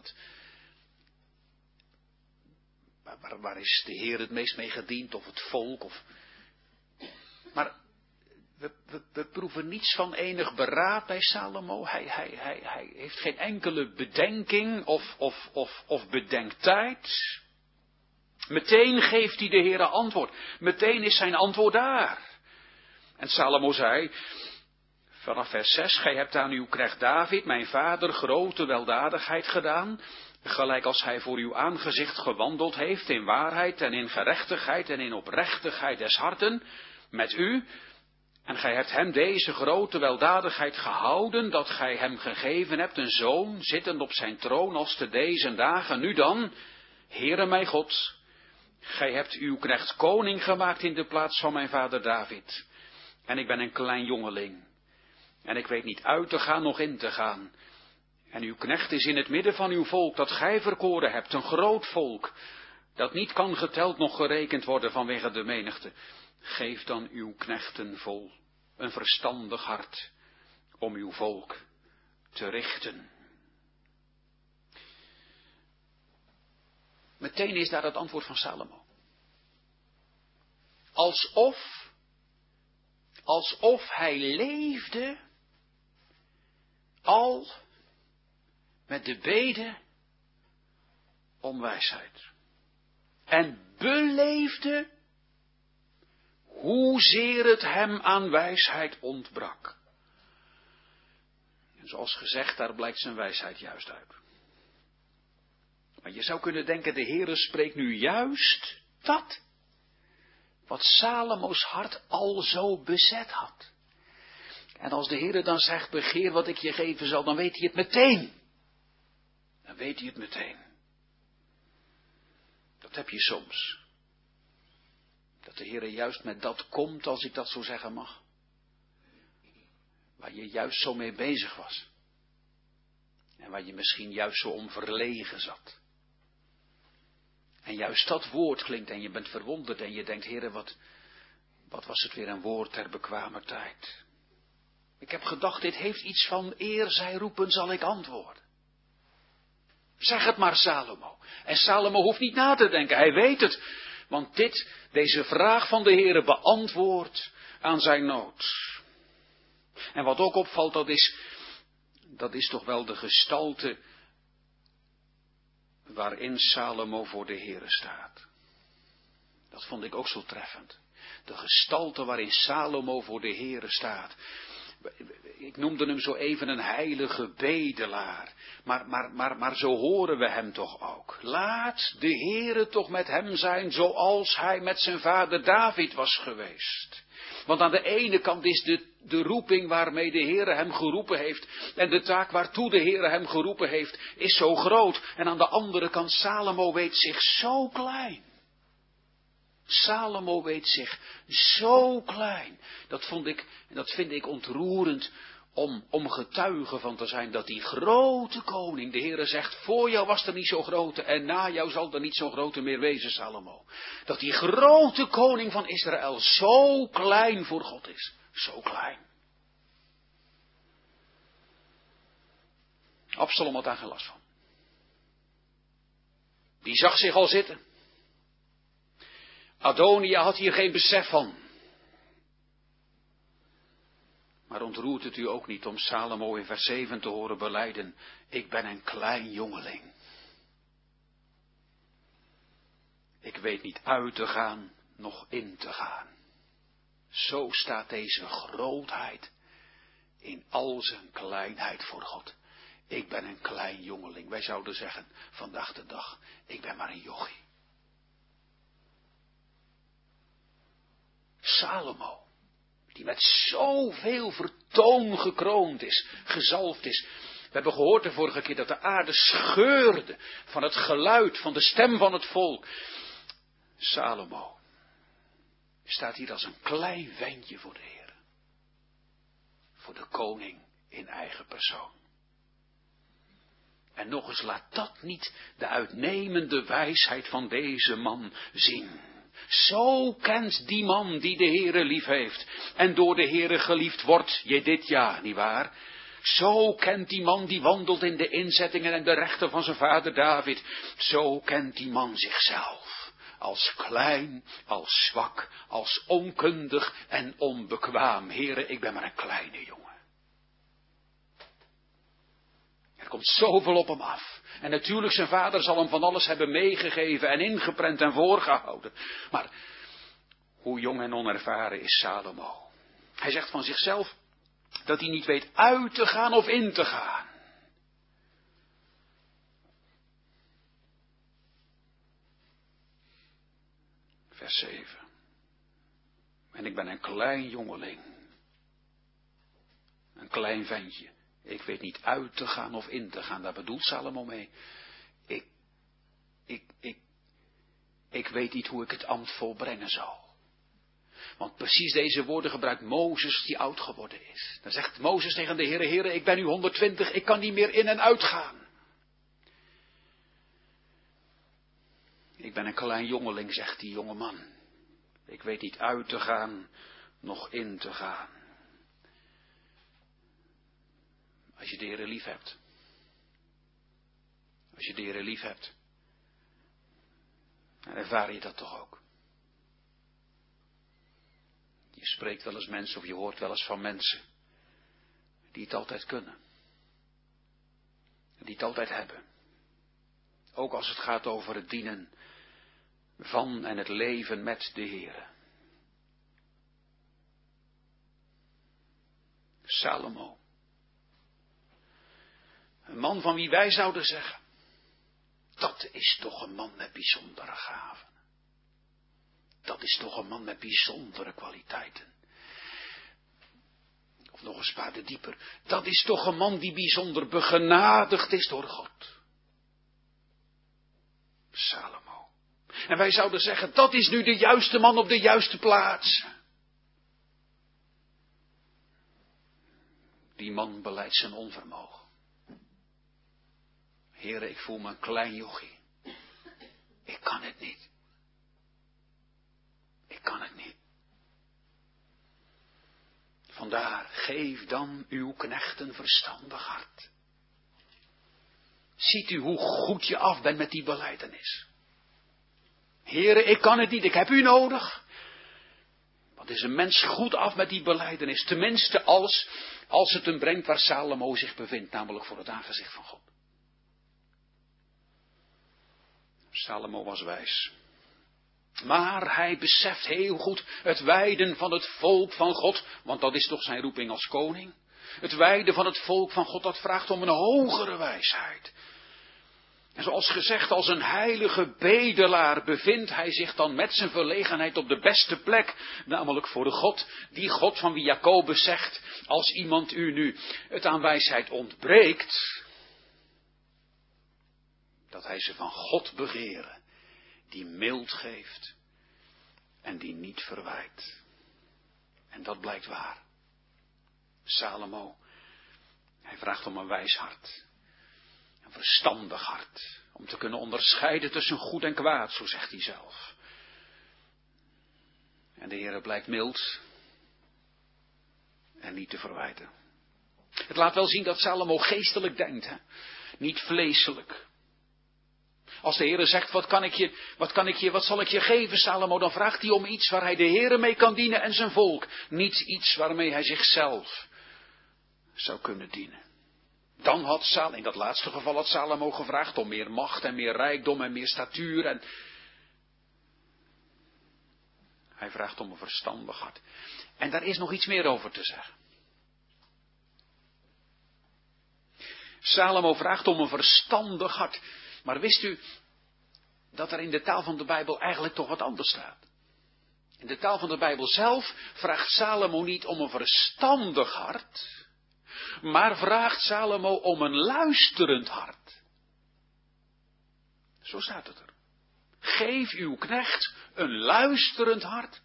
waar is de Heer het meest mee gediend of het volk maar we proeven niets van enig beraad bij Salomo. Hij heeft geen enkele bedenking of bedenktijd. Meteen geeft hij de Heer antwoord. Meteen is zijn antwoord daar. En Salomo zei, vanaf vers 6, gij hebt aan uw knecht David, mijn vader, grote weldadigheid gedaan, gelijk als hij voor uw aangezicht gewandeld heeft in waarheid en in gerechtigheid en in oprechtigheid des harten, met u. En gij hebt hem deze grote weldadigheid gehouden, dat gij hem gegeven hebt, een zoon, zittend op zijn troon als te deze dagen. Nu dan, Heere mijn God, gij hebt uw knecht koning gemaakt in de plaats van mijn vader David. En ik ben een klein jongeling. En ik weet niet uit te gaan, nog in te gaan. En uw knecht is in het midden van uw volk, dat gij verkoren hebt, een groot volk, dat niet kan geteld nog gerekend worden vanwege de menigte. Geef dan uw knechten vol een verstandig hart om uw volk te richten. Meteen is daar het antwoord van Salomo. Alsof hij leefde al met de bede om wijsheid. En beleefde hoezeer het hem aan wijsheid ontbrak. En zoals gezegd, daar blijkt zijn wijsheid juist uit. Maar je zou kunnen denken, de Heere spreekt nu juist dat wat Salomo's hart al zo bezet had. En als de Heere dan zegt, begeer wat ik je geven zal, dan weet hij het meteen. Dan weet hij het meteen. Dat heb je soms. Dat de Heere juist met dat komt, als ik dat zo zeggen mag. Waar je juist zo mee bezig was. En waar je misschien juist zo om verlegen zat. En juist dat woord klinkt en je bent verwonderd en je denkt, Heere, wat was het weer een woord ter bekwamer tijd. Ik heb gedacht, dit heeft iets van eer zij roepen, zal ik antwoorden. Zeg het maar, Salomo. En Salomo hoeft niet na te denken, hij weet het. Want deze vraag van de Heere beantwoordt aan zijn nood. En wat ook opvalt, dat is toch wel de gestalte waarin Salomo voor de Heere staat. Dat vond ik ook zo treffend. De gestalte waarin Salomo voor de Heere staat. Ik noemde hem zo even een heilige bedelaar. Maar zo horen we hem toch ook. Laat de Heere toch met hem zijn zoals hij met zijn vader David was geweest. Want aan de ene kant is de roeping waarmee de Heere hem geroepen heeft. En de taak waartoe de Heere hem geroepen heeft is zo groot. En aan de andere kant, Salomo weet zich zo klein. Salomo weet zich zo klein. Dat vind ik ontroerend om getuige van te zijn dat die grote koning, de Heere zegt, voor jou was er niet zo grote en na jou zal er niet zo grote meer wezen, Salomo. Dat die grote koning van Israël zo klein voor God is. Zo klein. Absalom had daar geen last van. Die zag zich al zitten. Adonia had hier geen besef van. Maar ontroert het u ook niet om Salomo in vers 7 te horen belijden: ik ben een klein jongeling. Ik weet niet uit te gaan, noch in te gaan. Zo staat deze grootheid in al zijn kleinheid voor God. Ik ben een klein jongeling. Wij zouden zeggen vandaag de dag, ik ben maar een jochie. Salomo, die met zoveel vertoon gekroond is, gezalfd is. We hebben gehoord de vorige keer dat de aarde scheurde van het geluid, van de stem van het volk. Salomo staat hier als een klein ventje voor de Heer. Voor de koning in eigen persoon. En nog eens, laat dat niet de uitnemende wijsheid van deze man zien. Zo kent die man die de Heere lief heeft en door de Heere geliefd wordt, Jedidja, nietwaar? Zo kent die man die wandelt in de inzettingen en de rechten van zijn vader David. Zo kent die man zichzelf. Als klein, als zwak, als onkundig en onbekwaam. Heere, ik ben maar een kleine jongen. Er komt zoveel op hem af. En natuurlijk, zijn vader zal hem van alles hebben meegegeven en ingeprent en voorgehouden. Maar hoe jong en onervaren is Salomo? Hij zegt van zichzelf dat hij niet weet uit te gaan of in te gaan. Vers 7. En ik ben een klein jongeling. Een klein ventje. Ik weet niet uit te gaan of in te gaan. Daar bedoelt Salomo mee. Ik weet niet hoe ik het ambt volbrengen zal. Want precies deze woorden gebruikt Mozes die oud geworden is. Dan zegt Mozes tegen de Heere: Heere, ik ben nu 120, ik kan niet meer in en uitgaan. Ik ben een klein jongeling, zegt die jonge man. Ik weet niet uit te gaan, noch in te gaan. Als je de Heere lief hebt. Als je de Heere lief hebt. Dan ervaar je dat toch ook. Je spreekt wel eens mensen of je hoort wel eens van mensen. Die het altijd kunnen. Die het altijd hebben. Ook als het gaat over het dienen van en het leven met de Heere. Salomo. Een man van wie wij zouden zeggen: dat is toch een man met bijzondere gaven. Dat is toch een man met bijzondere kwaliteiten. Of nog een spade dieper. Dat is toch een man die bijzonder begenadigd is door God. Salomo. En wij zouden zeggen: dat is nu de juiste man op de juiste plaats. Die man belijdt zijn onvermogen. Heere, ik voel me een klein jochie. Ik kan het niet. Ik kan het niet. Vandaar, geef dan uw knecht een verstandig hart. Ziet u hoe goed je af bent met die belijdenis? Heere, ik kan het niet, ik heb u nodig. Wat is een mens goed af met die belijdenis? Tenminste als het hem brengt waar Salomo zich bevindt, namelijk voor het aangezicht van God. Salomo was wijs. Maar hij beseft heel goed het wijden van het volk van God, want dat is toch zijn roeping als koning. Het wijden van het volk van God, dat vraagt om een hogere wijsheid. En zoals gezegd, als een heilige bedelaar bevindt hij zich dan met zijn verlegenheid op de beste plek, namelijk voor de God, die God van wie Jacobus zegt, als iemand u nu het aan wijsheid ontbreekt, dat hij ze van God begeren, die mild geeft en die niet verwijt. En dat blijkt waar. Salomo, hij vraagt om een wijs hart. Een verstandig hart. Om te kunnen onderscheiden tussen goed en kwaad, zo zegt hij zelf. En de Heere blijkt mild. En niet te verwijten. Het laat wel zien dat Salomo geestelijk denkt. Hè? Niet vleeselijk. Als de Heere zegt, wat zal ik je geven, Salomo? Dan vraagt hij om iets waar hij de Heere mee kan dienen en zijn volk. Niet iets waarmee hij zichzelf zou kunnen dienen. Dan had in dat laatste geval had Salomo gevraagd om meer macht en meer rijkdom en meer statuur. En hij vraagt om een verstandig hart. En daar is nog iets meer over te zeggen. Salomo vraagt om een verstandig hart. Maar wist u dat er in de taal van de Bijbel eigenlijk toch wat anders staat? In de taal van de Bijbel zelf vraagt Salomo niet om een verstandig hart, maar vraagt Salomo om een luisterend hart. Zo staat het er. Geef uw knecht een luisterend hart.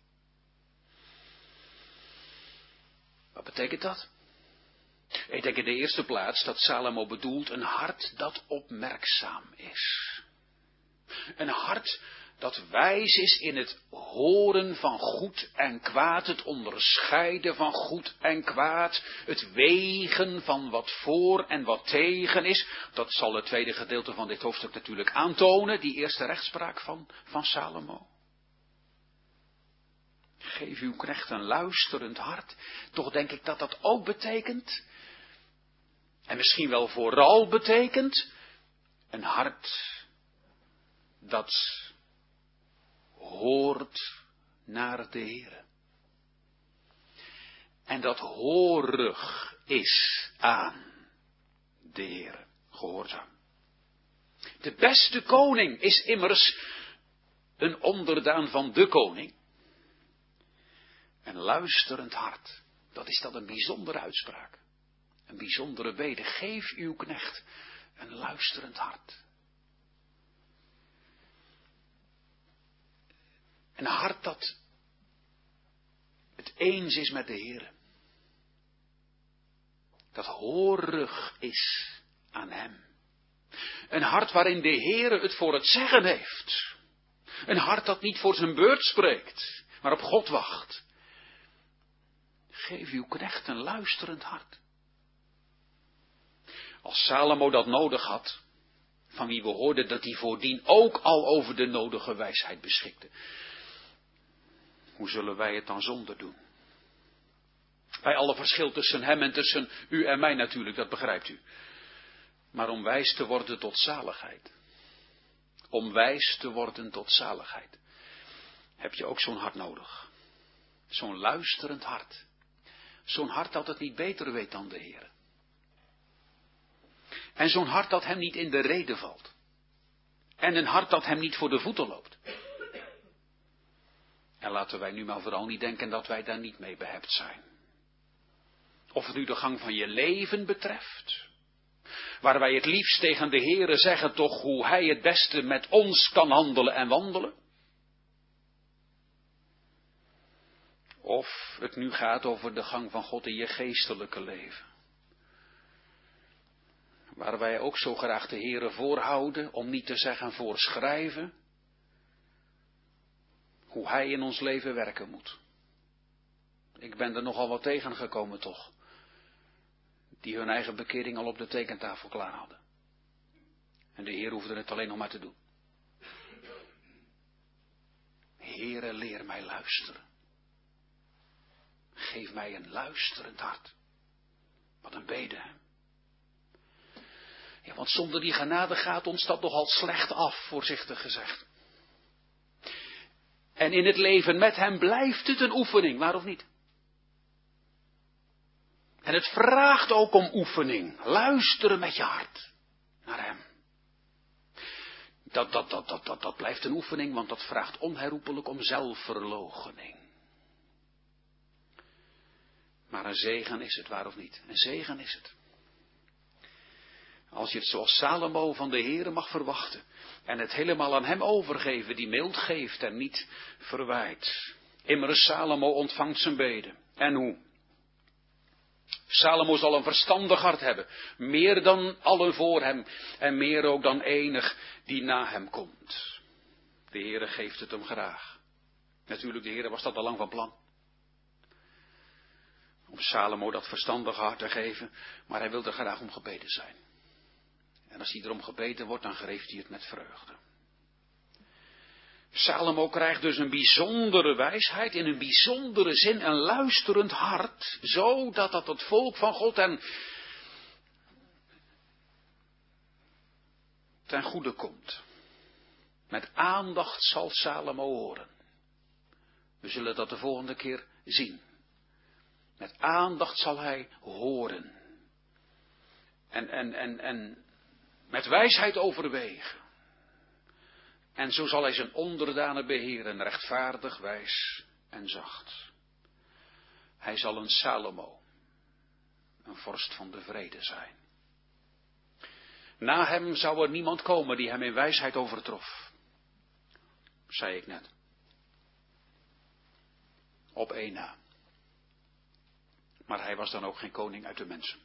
Wat betekent dat? Ik denk in de eerste plaats dat Salomo bedoelt een hart dat opmerkzaam is. Een hart dat wijs is in het horen van goed en kwaad, het onderscheiden van goed en kwaad, het wegen van wat voor en wat tegen is. Dat zal het tweede gedeelte van dit hoofdstuk natuurlijk aantonen, die eerste rechtspraak van Salomo. Geef uw knecht een luisterend hart. Toch denk ik dat dat ook betekent, en misschien wel vooral betekent, een hart dat hoort naar de Heere. En dat hoorig is aan de Heere. Gehoorzaam. De beste koning is immers een onderdaan van de koning. Een luisterend hart. Dat is dan een bijzondere uitspraak. Een bijzondere bede. Geef uw knecht een luisterend hart. Een hart dat het eens is met de Heere. Dat hoorig is aan hem. Een hart waarin de Heere het voor het zeggen heeft. Een hart dat niet voor zijn beurt spreekt, maar op God wacht. Geef uw knecht een luisterend hart. Als Salomo dat nodig had, van wie we hoorden dat hij voordien ook al over de nodige wijsheid beschikte, hoe zullen wij het dan zonder doen? Bij alle verschil tussen hem en tussen u en mij natuurlijk, dat begrijpt u. Maar om wijs te worden tot zaligheid. Om wijs te worden tot zaligheid. Heb je ook zo'n hart nodig. Zo'n luisterend hart. Zo'n hart dat het niet beter weet dan de Heer. En zo'n hart dat hem niet in de rede valt. En een hart dat hem niet voor de voeten loopt. En laten wij nu maar vooral niet denken dat wij daar niet mee behept zijn. Of het nu de gang van je leven betreft. Waar wij het liefst tegen de Heere zeggen toch hoe hij het beste met ons kan handelen en wandelen. Of het nu gaat over de gang van God in je geestelijke leven. Waar wij ook zo graag de Heere voorhouden, om niet te zeggen voorschrijven, hoe hij in ons leven werken moet. Ik ben er nogal wat tegengekomen toch. Die hun eigen bekering al op de tekentafel klaar hadden. En de Heer hoefde het alleen nog maar te doen. Heere, leer mij luisteren. Geef mij een luisterend hart. Wat een bede, hè? Ja, want zonder die genade gaat ons dat nogal slecht af, voorzichtig gezegd. En in het leven met hem blijft het een oefening, waar of niet? En het vraagt ook om oefening. Luisteren met je hart naar hem. Dat blijft een oefening, want dat vraagt onherroepelijk om zelfverloochening. Maar een zegen is het, waar of niet? Een zegen is het. Als je het zoals Salomo van de Heere mag verwachten. En het helemaal aan hem overgeven, die mild geeft en niet verwijt. Immers Salomo ontvangt zijn beden. En hoe? Salomo zal een verstandig hart hebben. Meer dan allen voor hem. En meer ook dan enig die na hem komt. De Heere geeft het hem graag. Natuurlijk, de Heere was dat al lang van plan. Om Salomo dat verstandige hart te geven. Maar hij wilde graag om gebeden zijn. En als hij erom gebeten wordt, dan geeft hij het met vreugde. Salomo krijgt dus een bijzondere wijsheid, in een bijzondere zin een luisterend hart, zodat dat het volk van God ten goede komt. Met aandacht zal Salomo horen. We zullen dat de volgende keer zien. Met aandacht zal hij horen. En met wijsheid overwegen. En zo zal hij zijn onderdanen beheren, rechtvaardig, wijs en zacht. Hij zal een Salomo, een vorst van de vrede zijn. Na hem zou er niemand komen die hem in wijsheid overtrof. Zei ik net. Op één na. Maar hij was dan ook geen koning uit de mensen.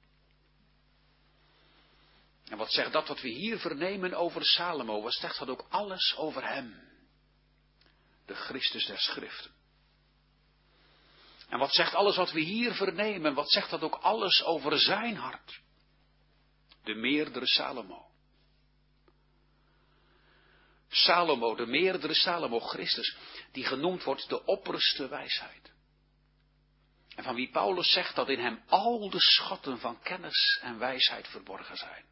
En wat zegt dat wat we hier vernemen over Salomo? Wat zegt dat ook alles over hem? De Christus der Schriften. En wat zegt alles wat we hier vernemen? Wat zegt dat ook alles over zijn hart? De meerdere Salomo. Salomo, de meerdere Salomo, Christus, die genoemd wordt de opperste wijsheid. En van wie Paulus zegt dat in hem al de schatten van kennis en wijsheid verborgen zijn.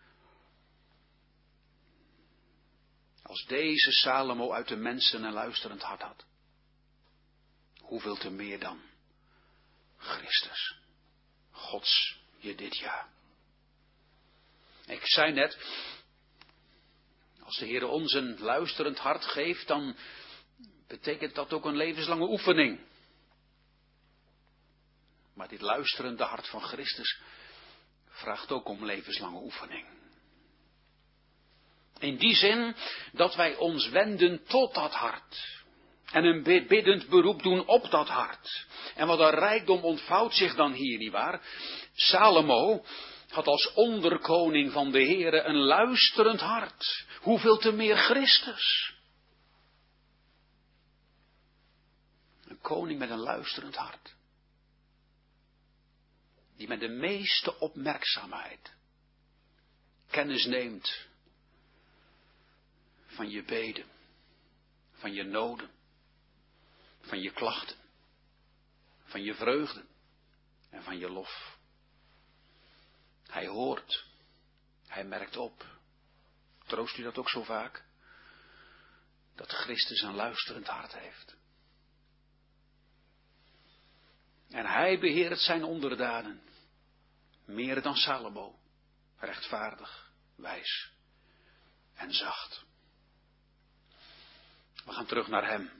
Als deze Salomo uit de mensen een luisterend hart had. Hoeveel te meer dan Christus. Gods je dit jaar. Ik zei net, als de Heer ons een luisterend hart geeft, dan betekent dat ook een levenslange oefening. Maar dit luisterende hart van Christus vraagt ook om levenslange oefening. In die zin dat wij ons wenden tot dat hart. En een biddend beroep doen op dat hart. En wat een rijkdom ontvouwt zich dan hier, nietwaar? Salomo had als onderkoning van de Heere een luisterend hart. Hoeveel te meer Christus. Een koning met een luisterend hart. Die met de meeste opmerkzaamheid kennis neemt van je beden, van je noden, van je klachten, van je vreugden en van je lof. Hij hoort, hij merkt op. Troost u dat ook zo vaak? Dat Christus een luisterend hart heeft. En hij beheert zijn onderdanen, meer dan Salomo, rechtvaardig, wijs en zacht. We gaan terug naar hem.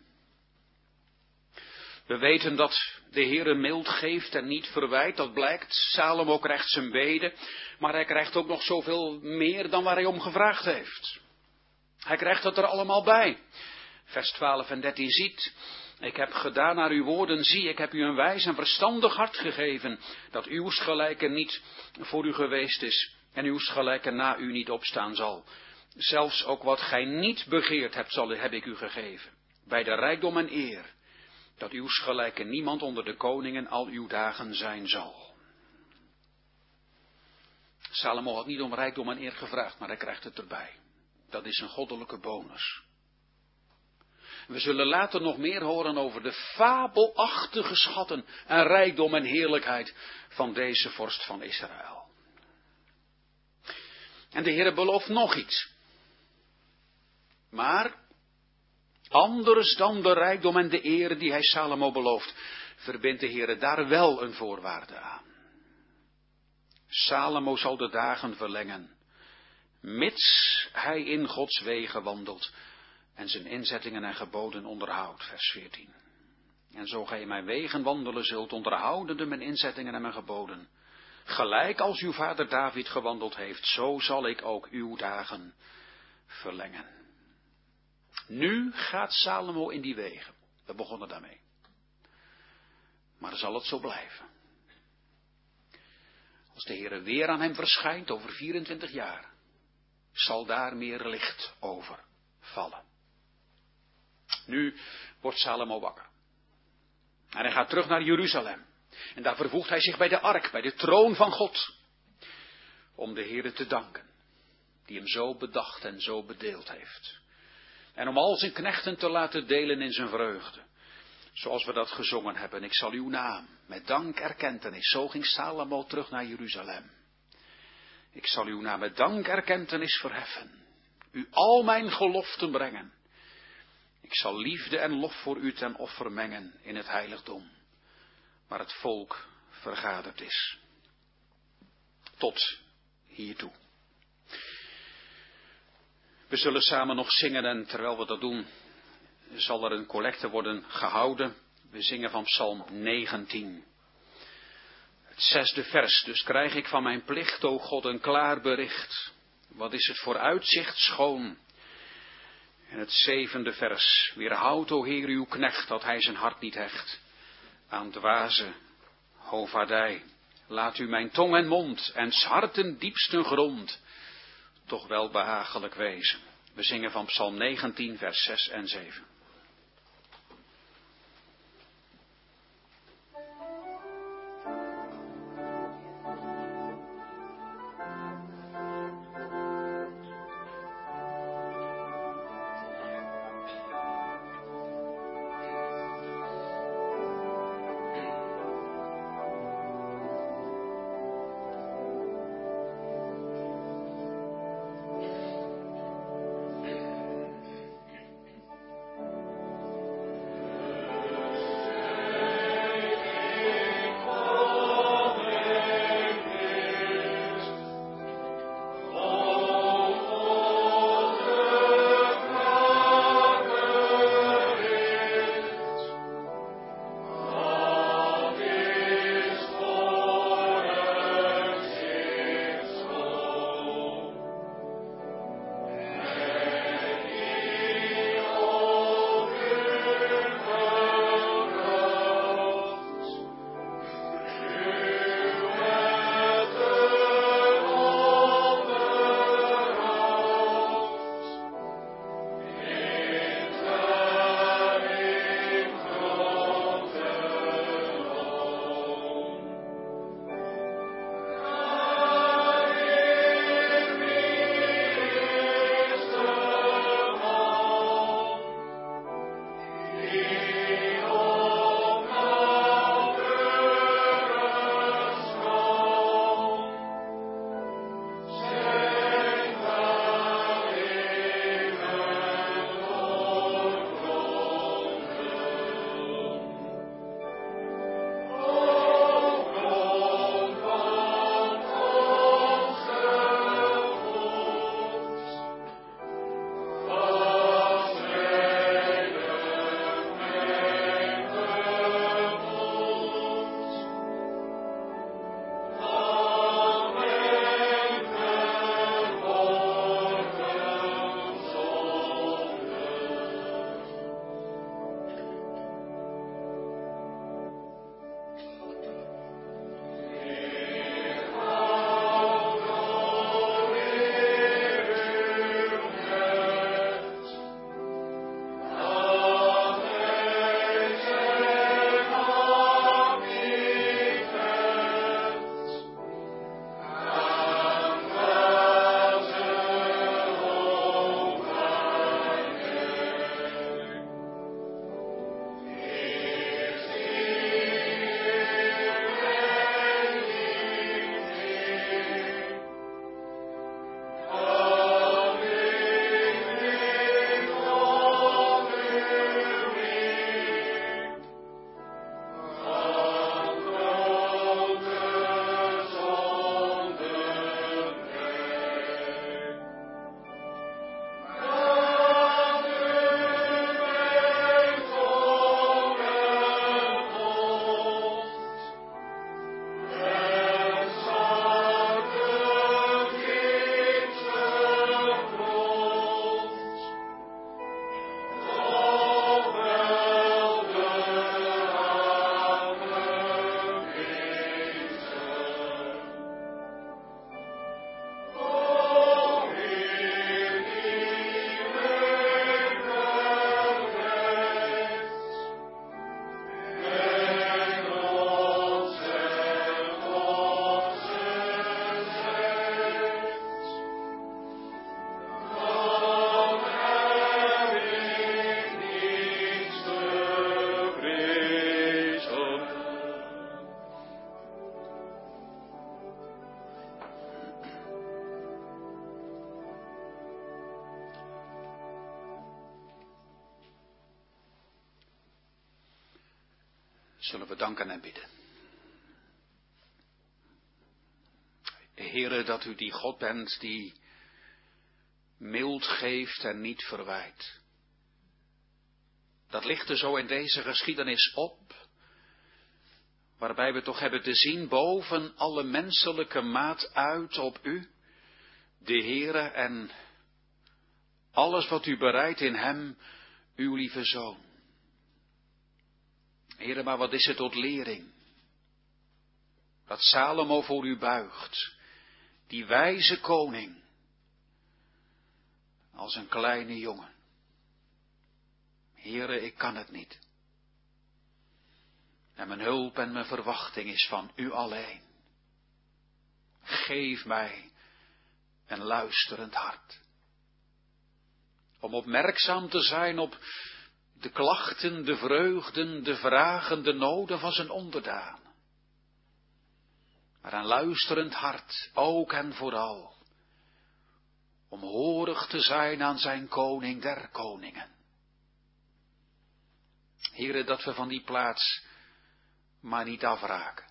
We weten dat de Heere mild geeft en niet verwijt, dat blijkt. Salomo krijgt zijn beden, maar hij krijgt ook nog zoveel meer dan waar hij om gevraagd heeft. Hij krijgt het er allemaal bij. Vers 12 en 13 ziet, ik heb gedaan naar uw woorden, zie, ik heb u een wijs en verstandig hart gegeven, dat uws gelijke niet voor u geweest is en uws gelijke na u niet opstaan zal. Zelfs ook wat gij niet begeerd hebt, heb ik u gegeven, bij de rijkdom en eer, dat uws gelijke niemand onder de koningen al uw dagen zijn zal. Salomo had niet om rijkdom en eer gevraagd, maar hij krijgt het erbij. Dat is een goddelijke bonus. We zullen later nog meer horen over de fabelachtige schatten en rijkdom en heerlijkheid van deze vorst van Israël. En de Heere belooft nog iets. Maar, anders dan de rijkdom en de eer die hij Salomo belooft, verbindt de Heere daar wel een voorwaarde aan. Salomo zal de dagen verlengen, mits hij in Gods wegen wandelt en zijn inzettingen en geboden onderhoudt, vers 14. En zo gij in mijn wegen wandelen zult, onderhoudende mijn inzettingen en mijn geboden, gelijk als uw vader David gewandeld heeft, zo zal ik ook uw dagen verlengen. Nu gaat Salomo in die wegen. We begonnen daarmee. Maar zal het zo blijven? Als de Heere weer aan hem verschijnt over 24 jaar, zal daar meer licht over vallen. Nu wordt Salomo wakker. En hij gaat terug naar Jeruzalem. En daar vervoegt hij zich bij de ark, bij de troon van God. Om de Heere te danken, die hem zo bedacht en zo bedeeld heeft. En om al zijn knechten te laten delen in zijn vreugde. Zoals we dat gezongen hebben. Ik zal uw naam met dank erkentenis. Zo ging Salomo terug naar Jeruzalem. Ik zal uw naam met dank erkentenis verheffen. U al mijn geloften brengen. Ik zal liefde en lof voor u ten offer mengen in het heiligdom. Waar het volk vergaderd is. Tot hiertoe. We zullen samen nog zingen en terwijl we dat doen, zal er een collecte worden gehouden. We zingen van Psalm 19. Het 6e vers. Dus krijg ik van mijn plicht, o God, een klaar bericht. Wat is het voor uitzicht schoon. En het 7e vers. Weerhoud, o Heer, uw knecht, dat hij zijn hart niet hecht aan dwaze hovaardij. Laat u mijn tong en mond en 's harten diepsten grond toch wel behagelijk wezen. We zingen van Psalm 19, vers 6 en 7. Zullen we danken en bidden. Heere, dat u die God bent die mild geeft en niet verwijt. Dat ligt er zo in deze geschiedenis op, waarbij we toch hebben te zien boven alle menselijke maat uit op u, de Heere, en alles wat u bereidt in hem, uw lieve Zoon. Heere, maar wat is het tot lering, dat Salomo voor u buigt, die wijze koning, als een kleine jongen. Heere, ik kan het niet. En mijn hulp en mijn verwachting is van u alleen. Geef mij een luisterend hart. Om opmerkzaam te zijn op de klachten, de vreugden, de vragen, de noden van zijn onderdaan. Maar een luisterend hart, ook en vooral, om horig te zijn aan zijn koning der koningen. Heere, dat we van die plaats maar niet afraken.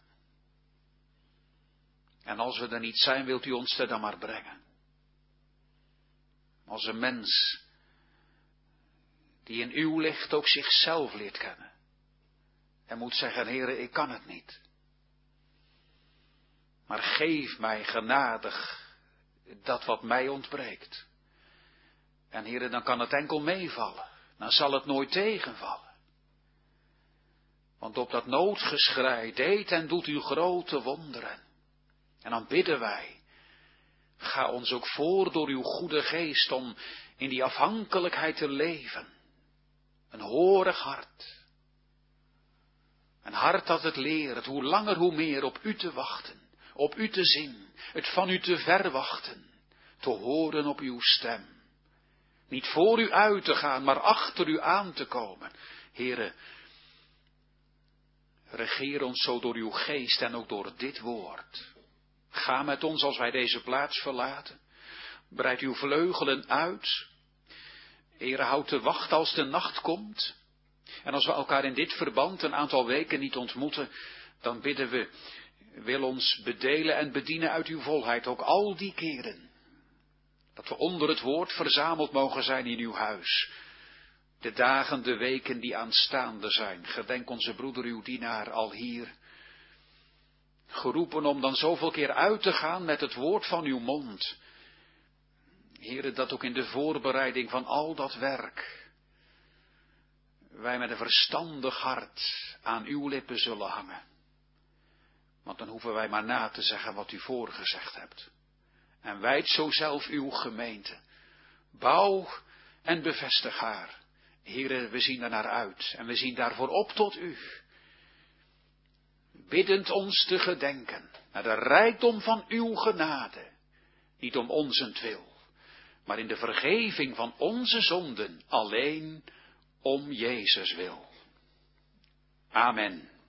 En als we er niet zijn, wilt u ons er dan maar brengen. Als een mens die in uw licht ook zichzelf leert kennen. En moet zeggen, Heere, ik kan het niet. Maar geef mij genadig dat wat mij ontbreekt. En Heere, dan kan het enkel meevallen. Dan zal het nooit tegenvallen. Want op dat noodgeschrei deed en doet u grote wonderen. En dan bidden wij, ga ons ook voor door uw goede geest om in die afhankelijkheid te leven. Een horig hart. Een hart dat het leert, hoe langer hoe meer op u te wachten, op u te zien, het van u te verwachten, te horen op uw stem. Niet voor u uit te gaan, maar achter u aan te komen. Heere, regeer ons zo door uw geest en ook door dit woord. Ga met ons als wij deze plaats verlaten. Breid uw vleugelen uit. Heere, houd te wachten als de nacht komt. En als we elkaar in dit verband een aantal weken niet ontmoeten, dan bidden we, wil ons bedelen en bedienen uit uw volheid, ook al die keren. Dat we onder het woord verzameld mogen zijn in uw huis. De dagen, de weken die aanstaande zijn. Gedenk onze broeder, uw dienaar, al hier. Geroepen om dan zoveel keer uit te gaan met het woord van uw mond. Heere, dat ook in de voorbereiding van al dat werk wij met een verstandig hart aan uw lippen zullen hangen. Want dan hoeven wij maar na te zeggen wat u voorgezegd hebt. En wijd zo zelf uw gemeente. Bouw en bevestig haar. Heere, we zien er naar uit en we zien daarvoor op tot u. Biddend ons te gedenken naar de rijkdom van uw genade. Niet om onzentwil, maar in de vergeving van onze zonden alleen om Jezus wil. Amen.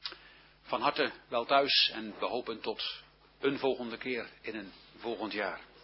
Van harte wel thuis en we hopen tot een volgende keer in een volgend jaar.